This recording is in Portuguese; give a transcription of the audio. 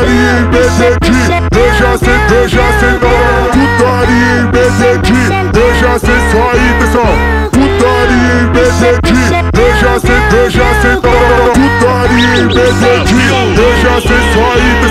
Putaria em BZD, eu já sei não. Putaria em BZD, eu já sei só aí, pessoal. Putaria em BZD, eu já sei não. Putaria em BZD, eu já sei só aí.